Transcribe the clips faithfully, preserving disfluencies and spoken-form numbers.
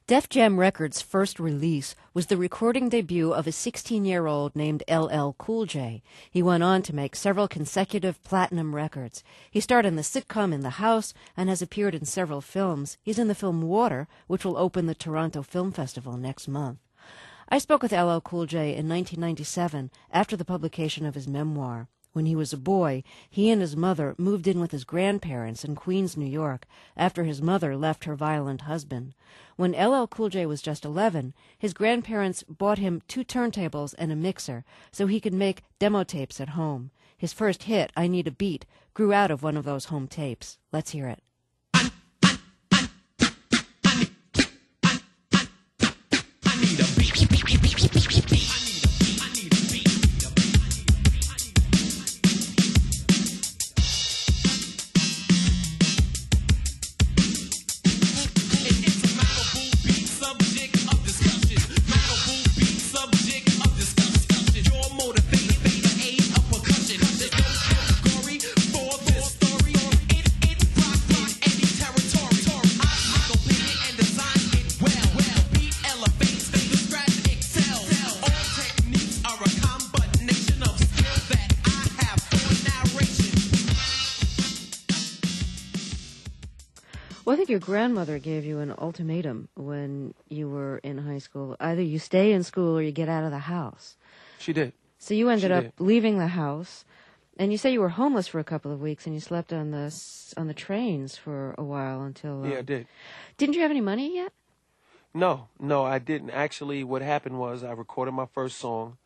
Def Jam Records' first release was the recording debut of a sixteen-year-old named L L Cool J. He went on to make several consecutive platinum records. He starred in the sitcom In the House and has appeared in several films. He's in the film Water, which will open the Toronto Film Festival next month. I spoke with L L Cool J in nineteen ninety-seven after the publication of his memoir. When he was a boy, he and his mother moved in with his grandparents in Queens, New York, after his mother left her violent husband. When L L Cool J was just eleven, his grandparents bought him two turntables and a mixer so he could make demo tapes at home. His first hit, I Need a Beat, grew out of one of those home tapes. Let's hear it. Well, I think your grandmother gave you an ultimatum when you were in high school. Either you stay in school or you get out of the house. She did. So you ended She up did. leaving the house, and you say you were homeless for a couple of weeks, and you slept on the s- on the trains for a while until... Uh, Yeah, I did. Didn't you have any money yet? No, no, I didn't. Actually, what happened was I recorded my first song.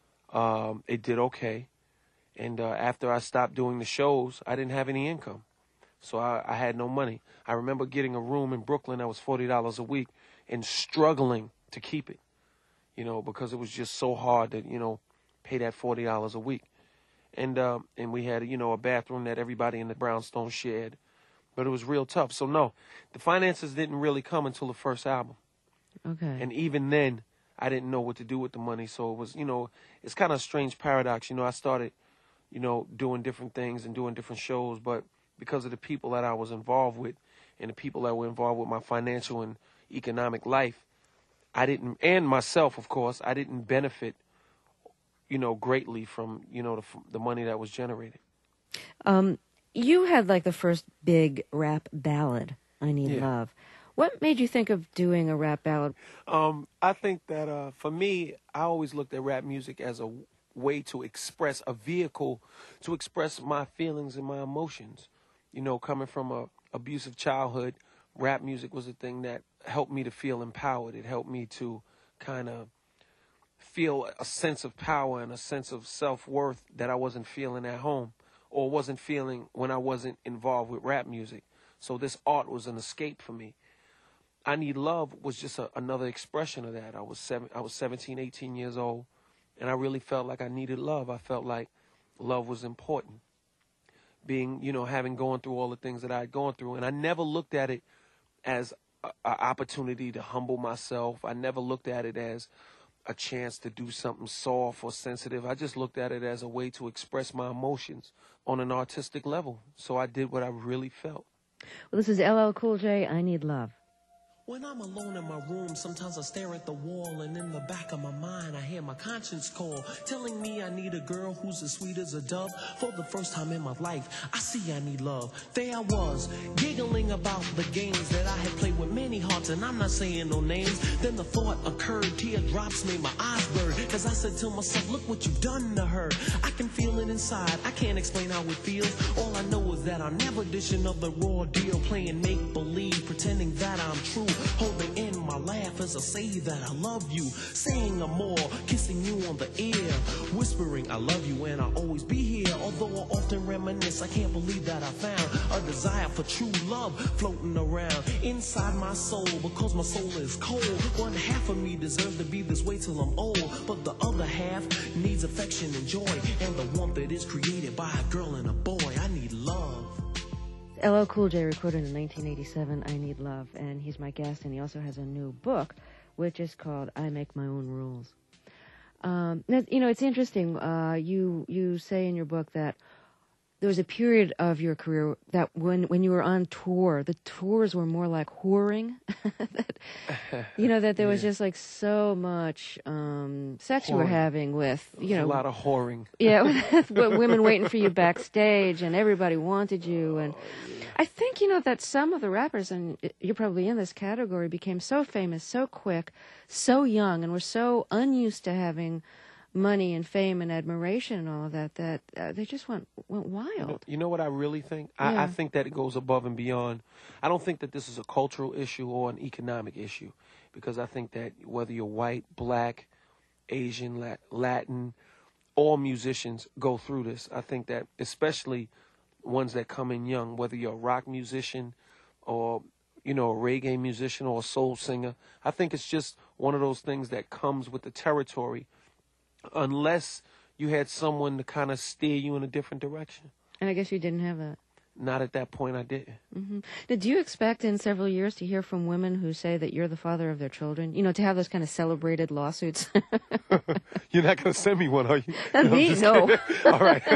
Um, it did okay. And uh, after I stopped doing the shows, I didn't have any income. So I, I had no money. I remember getting a room in Brooklyn that was forty dollars a week and struggling to keep it, you know, because it was just so hard to, you know, pay that forty dollars a week. And uh, and we had, you know, a bathroom that everybody in the brownstone shared. But it was real tough. So, no, the finances didn't really come until the first album. Okay. And even then, I didn't know what to do with the money. So it was, you know, it's kind of a strange paradox. You know, I started, you know, doing different things and doing different shows, but because of the people that I was involved with and the people that were involved with my financial and economic life, I didn't, and myself, of course, I didn't benefit, you know, greatly from, you know, the, the money that was generated. Um, you had like the first big rap ballad, I Need Yeah. Love. What made you think of doing a rap ballad? Um, I think that uh, for me, I always looked at rap music as a way to express, a vehicle to express my feelings and my emotions. You know, coming from a abusive childhood, rap music was a thing that helped me to feel empowered. It helped me to kind of feel a sense of power and a sense of self-worth that I wasn't feeling at home or wasn't feeling when I wasn't involved with rap music. So this art was an escape for me. I Need Love was just a, another expression of that. I was seven, I was seventeen, eighteen years old, and I really felt like I needed love. I felt like love was important. Being, you know, having gone through all the things that I had gone through, and I never looked at it as an opportunity to humble myself. I never looked at it as a chance to do something soft or sensitive. I just looked at it as a way to express my emotions on an artistic level. So I did what I really felt. Well, this is L L Cool J, I Need Love. When I'm alone in my room, sometimes I stare at the wall, and in the back of my mind, I hear my conscience call, telling me I need a girl who's as sweet as a dove. For the first time in my life, I see I need love. There I was, giggling about the games that I had played with many hearts, and I'm not saying no names. Then the thought occurred, teardrops made my eyes blur, as I said to myself, look what you've done to her. I can feel it inside, I can't explain how it feels. All I know is that I'm never dishing of the raw deal, playing make-believe, pretending that I'm true. Holding in my laugh as I say that I love you, saying I'm more, kissing you on the ear, whispering I love you and I'll always be here. Although I often reminisce, I can't believe that I found a desire for true love floating around inside my soul, because my soul is cold. One half of me deserves to be this way till I'm old, but the other half needs affection and joy, and the warmth that is created by a girl and a boy. I need love. L L Cool J recorded in nineteen eighty-seven, I Need Love, and he's my guest, and he also has a new book, which is called I Make My Own Rules. Um, now, you know, it's interesting, uh, you, you say in your book that there was a period of your career that when, when you were on tour, the tours were more like whoring. that, you know, that there was Yeah. just like so much um, sex you were Whoring. having with, you a know, lot of whoring. yeah, with women waiting for you backstage, and everybody wanted you. And I think, you know, that some of the rappers, and you're probably in this category, became so famous so quick, so young, and were so unused to having money and fame and admiration and all of that, that uh, they just went went wild. You know, you know what I really think? I, Yeah. I think that it goes above and beyond. I don't think that this is a cultural issue or an economic issue, because I think that whether you're white, black, Asian, Lat- Latin, all musicians go through this. I think that especially ones that come in young, whether you're a rock musician or, you know, a reggae musician or a soul singer, I think it's just one of those things that comes with the territory, unless you had someone to kind of steer you in a different direction. And I guess you didn't have that. Not at that point, I didn't. Mm-hmm. Did you expect in several years to hear from women who say that you're the father of their children? You know, to have those kind of celebrated lawsuits? You're not going to send me one, are you? Not No, I'm me, just no. kidding. All right.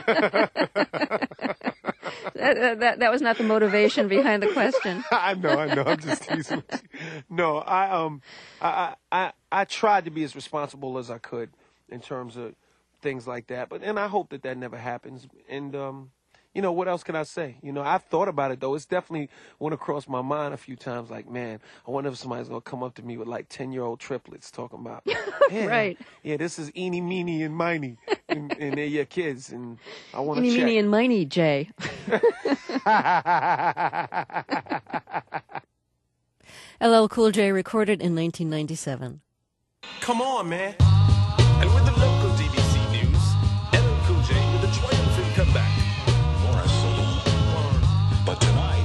that, that, that was not the motivation behind the question. I know, I know. I'm just teasing with you. No, I um, I, I, I, I tried to be as responsible as I could in terms of things like that, but and I hope that that never happens. And um, you know, what else can I say? You know, I've thought about it though. It's definitely went across my mind a few times. Like, man, I wonder if somebody's gonna come up to me with like ten year old triplets talking about, yeah, Right. Yeah, this is Eeny, Meeny, and Miny, and, and they're your kids, and I want to Eeny, check. meeny, and miny, Jay. L L Cool J recorded in nineteen ninety-seven. Come on, man. And with the local D B C news, L L Cool J with a triumphant comeback. Morris, but tonight.